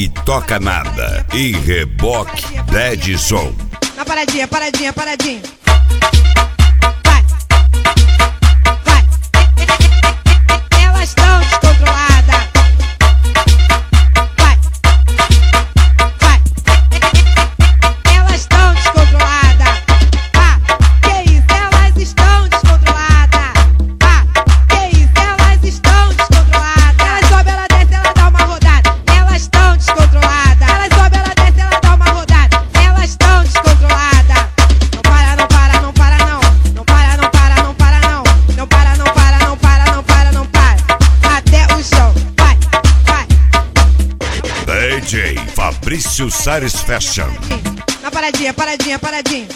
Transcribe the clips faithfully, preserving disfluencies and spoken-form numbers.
e toca nada. E reboque Dead Som. Na paradinha, paradinha, paradinha. D J Fabrício Sares Fashion. Na paradinha, paradinha, paradinha.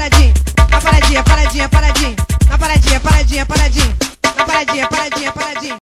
Paradinha, paradinha, paradinha. Na paradinha, paradinha, paradinha, paradinha, paradinha.